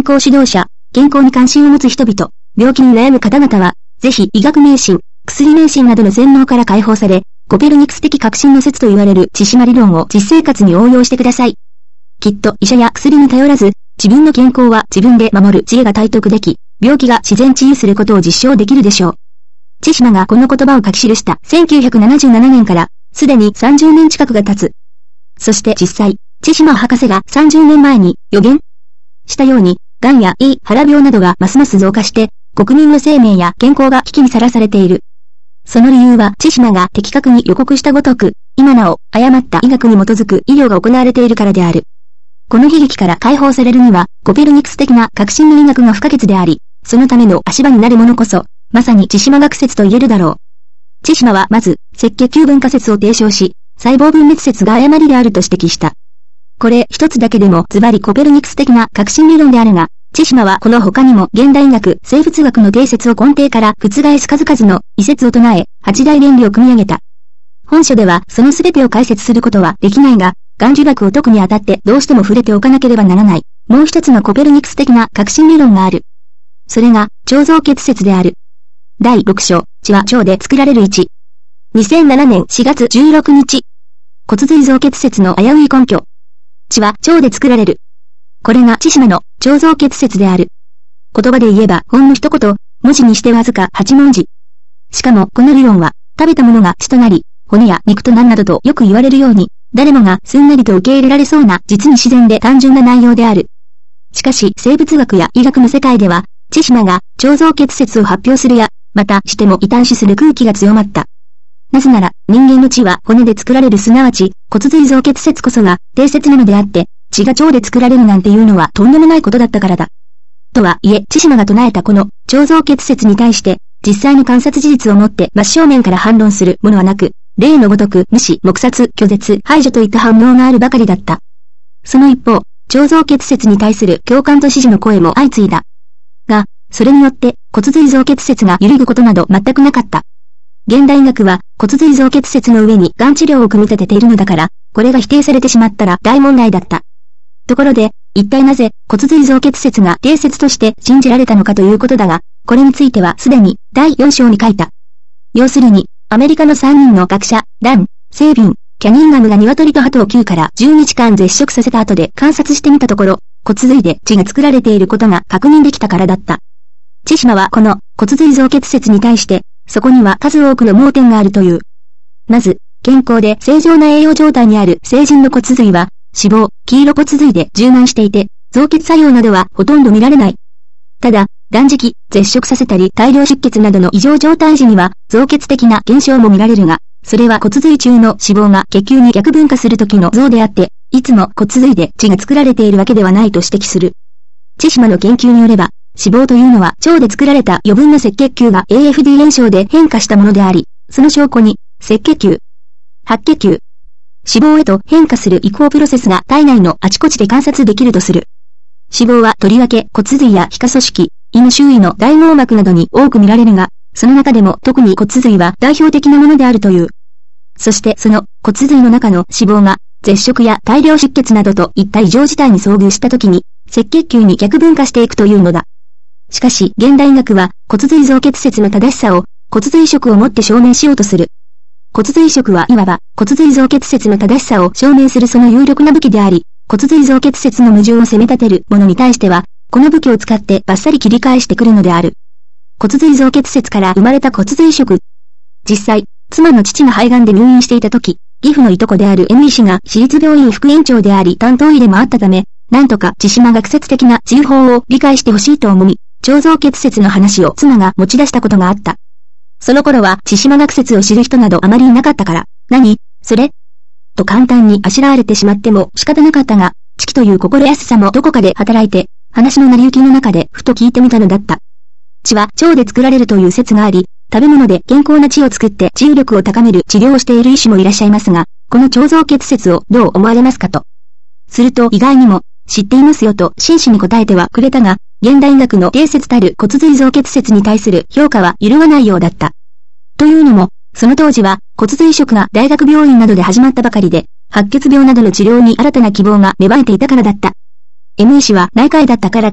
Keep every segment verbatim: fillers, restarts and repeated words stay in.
康指導者、健康に関心を持つ人々、病気に悩む方々は、ぜひ医学迷信、薬迷信などの洗脳から解放され、コペルニクス的革新の説と言われる千島理論を実生活に応用してください。きっと医者や薬に頼らず、自分の健康は自分で守る知恵が体得でき、病気が自然治癒することを実証できるでしょう。千島がこの言葉を書き記したせんきゅうひゃくななじゅうななねんから、すでにさんじゅうねん近くが経つ。そして実際、千島博士がさんじゅうねんまえに予言したように、癌や胃、腹病などがますます増加して、国民の生命や健康が危機にさらされている。その理由は千島が的確に予告したごとく、今なお誤った医学に基づく医療が行われているからである。この悲劇から解放されるには、コペルニクス的な革新の医学が不可欠であり、そのための足場になるものこそ、まさに千島学説と言えるだろう。千島はまず、赤血球分化説を提唱し、細胞分裂説が誤りであると指摘した。これ一つだけでもズバリコペルニクス的な革新理論であるが、千島はこの他にも現代医学、生物学の定説を根底から覆す数々の異説を唱え、八大原理を組み上げた。本書ではその全てを解説することはできないが、がん呪縛を解くにあたってどうしても触れておかなければならない、もう一つのコペルニクス的な革新理論がある。それが、腸造血説である。だいろく章、血は腸で作られるいち。にせんななねんしがつじゅうろくにち。骨髄造血説の危うい根拠。血は腸で作られる。これが千島の腸造血説である。言葉で言えばほんの一言、文字にしてわずかはちもんじ。しかもこの理論は、食べたものが血となり、骨や肉となるなどとよく言われるように、誰もがすんなりと受け入れられそうな実に自然で単純な内容である。しかし生物学や医学の世界では、千島が腸造血説を発表するや、またしても異端視する空気が強まった。なぜなら人間の血は骨で作られるすなわち骨髄造血説こそが定説なのであって、血が腸で作られるなんていうのはとんでもないことだったからだ。とはいえ千島が唱えたこの腸造血説に対して、実際の観察事実をもって真正面から反論するものはなく、例のごとく無視、黙殺、拒絶、排除といった反応があるばかりだった。その一方、腸造血説に対する共感と支持の声も相次いだ。が、それによって骨髄造血説が揺るぐことなど全くなかった。現代医学は骨髄造血説の上にがん治療を組み立てているのだから、これが否定されてしまったら大問題だった。ところで、一体なぜ骨髄造血説が定説として信じられたのかということだが、これについてはすでにだいよん章に書いた。要するに、アメリカのさんにんの学者、ラン、セービン、キャニンガムが鶏と鳩をきゅうからじゅうにちかん絶食させた後で観察してみたところ、骨髄で血が作られていることが確認できたからだった。千島はこの骨髄造血説に対して、そこには数多くの盲点があるという。まず、健康で正常な栄養状態にある成人の骨髄は、脂肪、黄色骨髄で充満していて、造血作用などはほとんど見られない。ただ、断食、絶食させたり大量出血などの異常状態時には、造血的な現象も見られるが、それは骨髄中の脂肪が血球に逆分化する時の像であって、いつも骨髄で血が作られているわけではないと指摘する。千島の研究によれば、脂肪というのは腸で作られた余分な赤血球が エーエフディー 炎症で変化したものであり、その証拠に、赤血球、白血球、脂肪へと変化する移行プロセスが体内のあちこちで観察できるとする。脂肪はとりわけ骨髄や皮下組織、胃の周囲の大網膜などに多く見られるが、その中でも特に骨髄は代表的なものであるという。そしてその骨髄の中の脂肪が絶食や大量出血などといった異常事態に遭遇した時に赤血球に逆分化していくというのだ。しかし現代医学は骨髄造血説の正しさを骨髄食をもって証明しようとする。骨髄食はいわば骨髄造血説の正しさを証明するその有力な武器であり、骨髄造血説の矛盾を責め立てる者に対しては、この武器を使ってバッサリ切り返してくるのである。骨髄造血説から生まれた骨髄食。実際、妻の父が肺がんで入院していた時、義父のいとこであるエミ医師が私立病院副院長であり担当医でもあったため、なんとか千島学説的な治癒法を理解してほしいと思い、腸造血説の話を妻が持ち出したことがあった。その頃は千島学説を知る人などあまりいなかったから、何それと簡単にあしらわれてしまっても仕方なかったが、父という心安さもどこかで働いて、話の成り行きの中でふと聞いてみたのだった。血は腸で作られるという説があり、食べ物で健康な血を作って治癒力を高める治療をしている医師もいらっしゃいますが、この腸造血説をどう思われますかと。すると意外にも、知っていますよと真摯に答えてはくれたが、現代医学の定説たる骨髄造血説に対する評価は揺るがないようだった。というのも、その当時は骨髄食が大学病院などで始まったばかりで、白血病などの治療に新たな希望が芽生えていたからだった。エム 医師は内科医だったからか、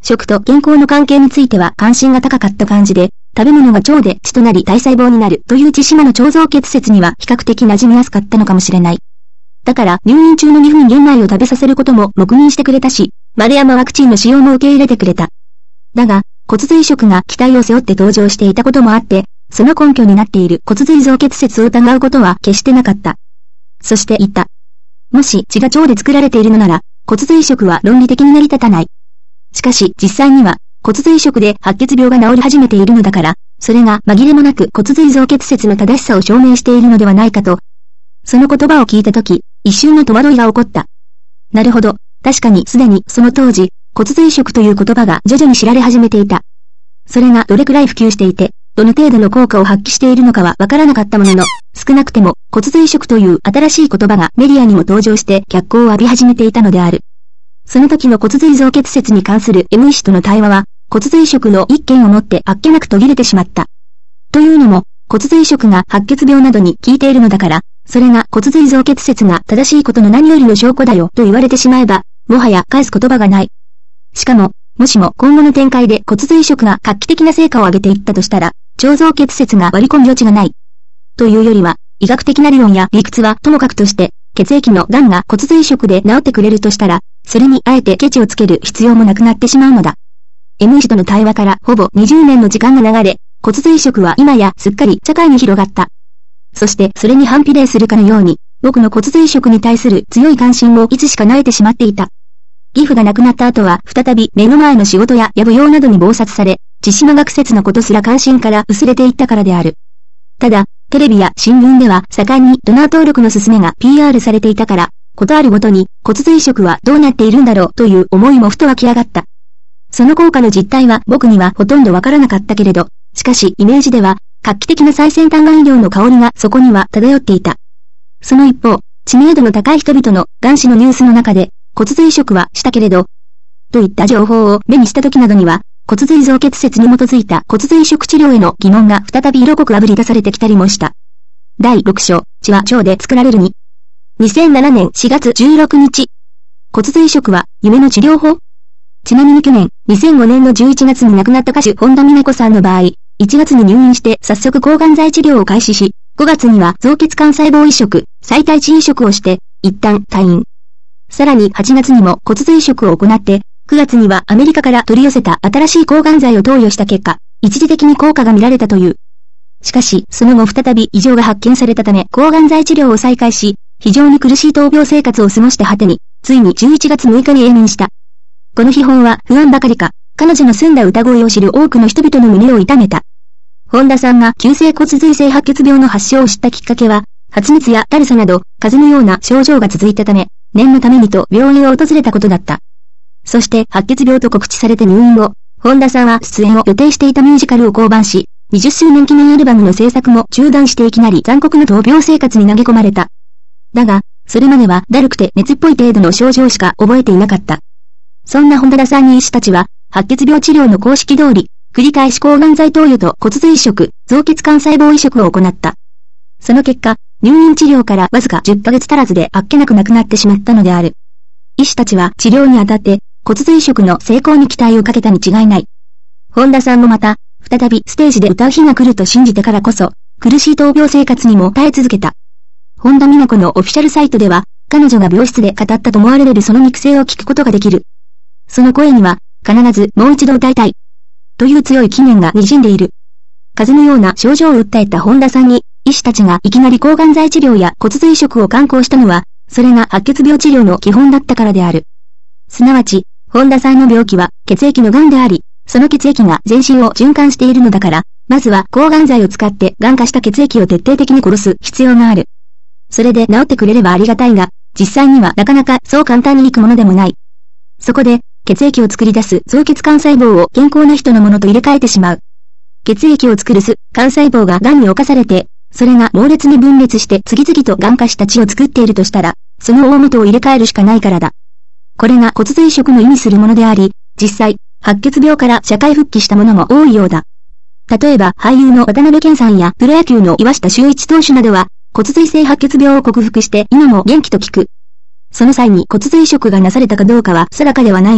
食と健康の関係については関心が高かった感じで、食べ物が腸で血となり体細胞になるという千島の腸造血説には比較的馴染みやすかったのかもしれない。だから入院中のにふん玄米を食べさせることも黙認してくれたし、丸山ワクチンの使用も受け入れてくれた。だが、骨髄食が期待を背負って登場していたこともあって、その根拠になっている骨髄造血説を疑うことは決してなかった。そして言った。もし血が腸で作られているのなら、骨髄食は論理的に成り立たない。しかし実際には骨髄食で白血病が治り始めているのだから、それが紛れもなく骨髄造血説の正しさを証明しているのではないかと。その言葉を聞いたとき、一瞬の戸惑いが起こった。なるほど、確かにすでにその当時、骨髄食という言葉が徐々に知られ始めていた。それがどれくらい普及していて、どの程度の効果を発揮しているのかはわからなかったものの、少なくても骨髄食という新しい言葉がメディアにも登場して脚光を浴び始めていたのである。その時の骨髄造血説に関する M 医師との対話は、骨髄食の一件をもってあっけなく途切れてしまった。というのも、骨髄食が白血病などに効いているのだから、それが骨髄造血説が正しいことの何よりの証拠だよと言われてしまえば、もはや返す言葉がない。しかも、もしも今後の展開で骨髄食が画期的な成果を上げていったとしたら、腸造血説が割り込む余地がない。というよりは、医学的な理論や理屈はともかくとして、血液の癌が骨髄食で治ってくれるとしたら、それにあえてケチをつける必要もなくなってしまうのだ。M 医師との対話からほぼにじゅうねんの時間が流れ、骨髄食は今やすっかり社会に広がった。そしてそれに反比例するかのように、僕の骨髄食に対する強い関心をいつしか萎えてしまっていた。義父が亡くなった後は再び目の前の仕事やや舞踊などに忙殺され、千島学説のことすら関心から薄れていったからである。ただ、テレビや新聞では盛んにドナー登録の勧めが ピーアール されていたから、ことあるごとに骨髄食はどうなっているんだろうという思いもふと湧き上がった。その効果の実態は僕にはほとんどわからなかったけれど、しかしイメージでは画期的な最先端がん医療の香りがそこには漂っていた。その一方、知名度の高い人々の癌死のニュースの中で、骨髄食はしたけれど、といった情報を目にした時などには、骨髄造血説に基づいた骨髄食治療への疑問が再び色濃くあぶり出されてきたりもした。だいろく章、血は腸で作られるに。にせんななねんしがつじゅうろくにち。骨髄食は夢の治療法？ちなみに去年、にせんごねんのじゅういちがつに亡くなった歌手本田美奈子さんの場合、いちがつに入院して早速抗がん剤治療を開始し、ごがつには造血幹細胞移植、再体値移植をして、一旦退院。さらにはちがつにも骨髄移植を行って、くがつにはアメリカから取り寄せた新しい抗がん剤を投与した結果、一時的に効果が見られたという。しかし、その後再び異常が発見されたため抗がん剤治療を再開し、非常に苦しい闘病生活を過ごした果てに、ついにじゅういちがつむいかに永眠した。この秘宝は不安ばかりか、彼女の澄んだ歌声を知る多くの人々の胸を痛めた。本田さんが急性骨髄性白血病の発症を知ったきっかけは、発熱やだるさなど、風邪のような症状が続いたため、念のためにと病院を訪れたことだった。そして白血病と告知されて入院後、本田さんは出演を予定していたミュージカルを降板し、にじゅっしゅうねん記念アルバムの制作も中断していきなり残酷な闘病生活に投げ込まれた。だが、それまではだるくて熱っぽい程度の症状しか覚えていなかった。そんな本田さんに医師たちは、白血病治療の公式通り、繰り返し抗がん剤投与と骨髄移植、造血幹細胞移植を行った。その結果、入院治療からわずかじゅっかげつ足らずであっけなく亡くなってしまったのである。医師たちは治療にあたって骨髄移植の成功に期待をかけたに違いない。本田さんもまた、再びステージで歌う日が来ると信じてからこそ、苦しい闘病生活にも耐え続けた。本田美奈子のオフィシャルサイトでは、彼女が病室で語ったと思われるその肉声を聞くことができる。その声には、必ずもう一度歌いたい。という強い気念が滲んでいる。風邪のような症状を訴えた本田さんに、医師たちがいきなり抗がん剤治療や骨髄移植を敢行したのは、それが白血病治療の基本だったからである。すなわち、本田さんの病気は血液の癌であり、その血液が全身を循環しているのだから、まずは抗がん剤を使って癌化した血液を徹底的に殺す必要がある。それで治ってくれればありがたいが、実際にはなかなかそう簡単にいくものでもない。そこで、血液を作り出す造血幹細胞を健康な人のものと入れ替えてしまう。血液を作るす幹細胞が癌に侵されて、それが猛烈に分裂して次々と癌化した血を作っているとしたら、その大元を入れ替えるしかないからだ。これが骨髄移植の意味するものであり、実際、白血病から社会復帰したものも多いようだ。例えば俳優の渡辺謙さんやプロ野球の岩下修一投手などは、骨髄性白血病を克服して今も元気と聞く。その際に骨髄移植がなされたかどうかは定かではないが、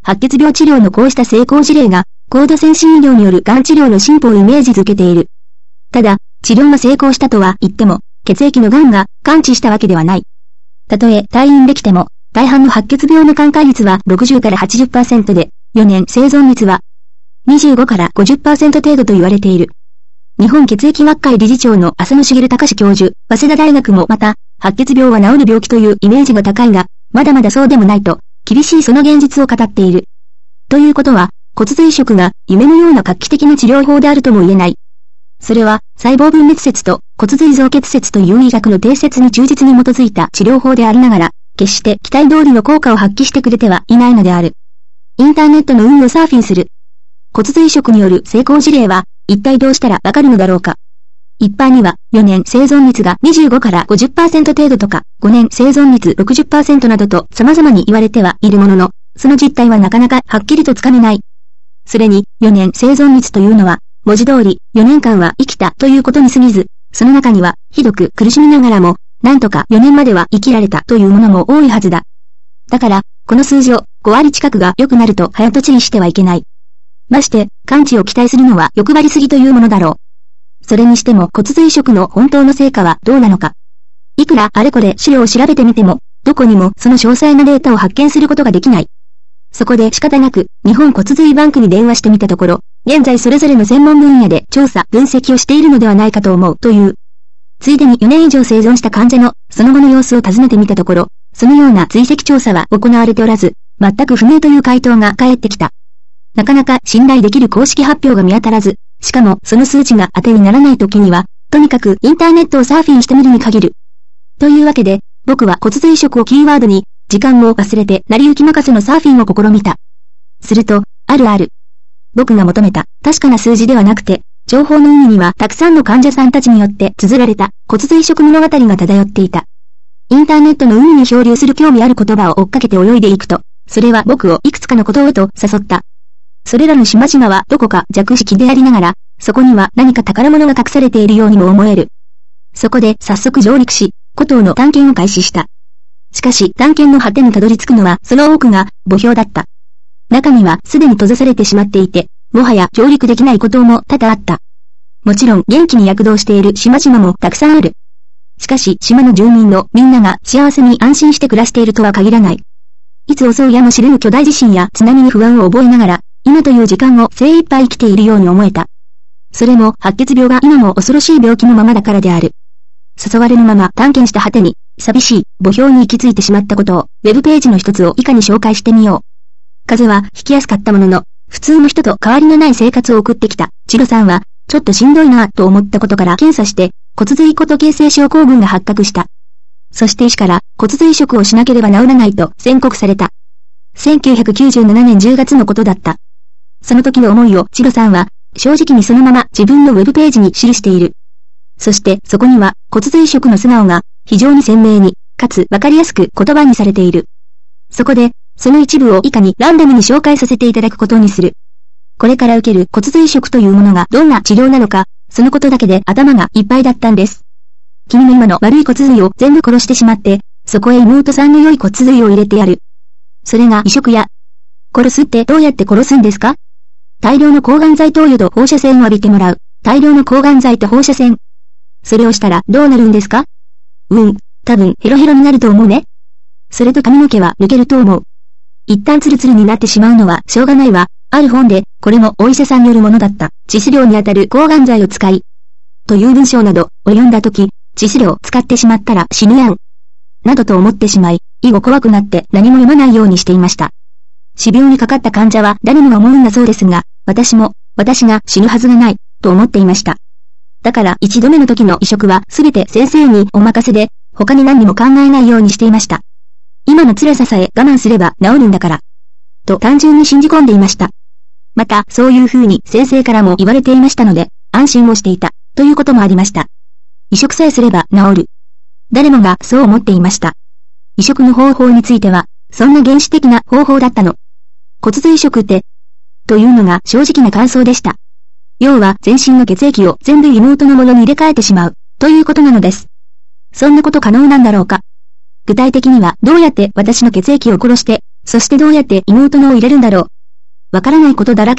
白血病治療のこうした成功事例が、高度先進医療によるがん治療の進歩をイメージづけている。ただ、治療が成功したとは言っても、血液のがんが完治したわけではない。たとえ退院できても、大半の白血病の寛解率はろくじゅうからはちじゅっパーセントで、よねん生存率はにじゅうごからごじゅっパーセント程度と言われている。日本血液学会理事長の浅野茂隆教授、早稲田大学もまた、白血病は治る病気というイメージが高いが、まだまだそうでもないと、厳しいその現実を語っている。ということは、骨髄移植が夢のような画期的な治療法であるとも言えない。それは、細胞分裂説と骨髄造血説という医学の定説に忠実に基づいた治療法でありながら、決して期待通りの効果を発揮してくれてはいないのである。インターネットの運をサーフィンする。骨髄移植による成功事例は、一体どうしたらわかるのだろうか。一般には、よねん生存率がにじゅうごからごじゅっパーセント程度とか、ごねん生存率 ろくじゅっパーセント などと様々に言われてはいるものの、その実態はなかなかはっきりとつかめない。それに、よねん生存率というのは、文字通りよねんかんは生きたということに過ぎず、その中には、ひどく苦しみながらも、なんとかよねんまでは生きられたというものも多いはずだ。だから、この数字をごわり近くが良くなると早とちりしてはいけない。まして、完治を期待するのは欲張りすぎというものだろう。それにしても骨髄移植の本当の成果はどうなのか。いくらあれこれ資料を調べてみても、どこにもその詳細なデータを発見することができない。そこで仕方なく、日本骨髄バンクに電話してみたところ、現在それぞれの専門分野で調査、分析をしているのではないかと思うという。ついでによねん以上生存した患者のその後の様子を尋ねてみたところ、そのような追跡調査は行われておらず、全く不明という回答が返ってきた。なかなか信頼できる公式発表が見当たらず、しかもその数値が当てにならない時には、とにかくインターネットをサーフィンしてみるに限る。というわけで、僕は骨髄移植をキーワードに、時間を忘れて成り行き任せのサーフィンを試みた。すると、あるある。僕が求めた確かな数字ではなくて、情報の海にはたくさんの患者さんたちによって綴られた骨髄移植物語が漂っていた。インターネットの海に漂流する興味ある言葉を追っかけて泳いでいくと、それは僕をいくつかのことへと誘った。それらの島々はどこか弱式でありながら、そこには何か宝物が隠されているようにも思える。そこで早速上陸し、孤島の探検を開始した。しかし探検の果てにたどり着くのはその多くが墓標だった。中にはすでに閉ざされてしまっていて、もはや上陸できない孤島も多々あった。もちろん元気に躍動している島々もたくさんある。しかし島の住民のみんなが幸せに安心して暮らしているとは限らない。いつ襲うやもしれぬ巨大地震や津波に不安を覚えながら、今という時間を精一杯生きているように思えた。それも白血病が今も恐ろしい病気のままだからである。誘われぬまま探検した果てに、寂しい墓標に行き着いてしまったことを、ウェブページの一つを以下に紹介してみよう。風邪はひきやすかったものの、普通の人と変わりのない生活を送ってきた、チロさんは、ちょっとしんどいなぁと思ったことから検査して、骨髄骨形成症候群が発覚した。そして医師から骨髄移植をしなければ治らないと宣告された。せんきゅうひゃくきゅうじゅうななねんじゅうがつのことだった。その時の思いをチロさんは、正直にそのまま自分のウェブページに記している。そしてそこには骨髄移植の素顔が非常に鮮明に、かつわかりやすく言葉にされている。そこで、その一部を以下にランダムに紹介させていただくことにする。これから受ける骨髄移植というものがどんな治療なのか、そのことだけで頭がいっぱいだったんです。君の今の悪い骨髄を全部殺してしまって、そこへ妹さんの良い骨髄を入れてやる。それが移植や。殺すってどうやって殺すんですか？大量の抗がん剤投与と放射線を浴びてもらう。大量の抗がん剤と放射線。それをしたらどうなるんですか？うん、多分ヘロヘロになると思うね。それと髪の毛は抜けると思う。一旦ツルツルになってしまうのはしょうがないわ。ある本で、これもお医者さんによるものだった。致死量にあたる抗がん剤を使い。という文章などを読んだとき、致死量使ってしまったら死ぬやん。などと思ってしまい、以後怖くなって何も読まないようにしていました。死病にかかった患者は誰もが思うんだそうですが、私も、私が死ぬはずがない、と思っていました。だから一度目の時の移植はすべて先生にお任せで、他に何にも考えないようにしていました。今の辛ささえ我慢すれば治るんだから。と単純に信じ込んでいました。また、そういう風に先生からも言われていましたので、安心をしていた、ということもありました。移植さえすれば治る。誰もがそう思っていました。移植の方法については、そんな原始的な方法だったの。骨髄移植って、というのが正直な感想でした。要は全身の血液を全部妹のものに入れ替えてしまう、ということなのです。そんなこと可能なんだろうか。具体的にはどうやって私の血液を殺して、 そしてどうやって妹のを入れるんだろう。わからないことだらけ。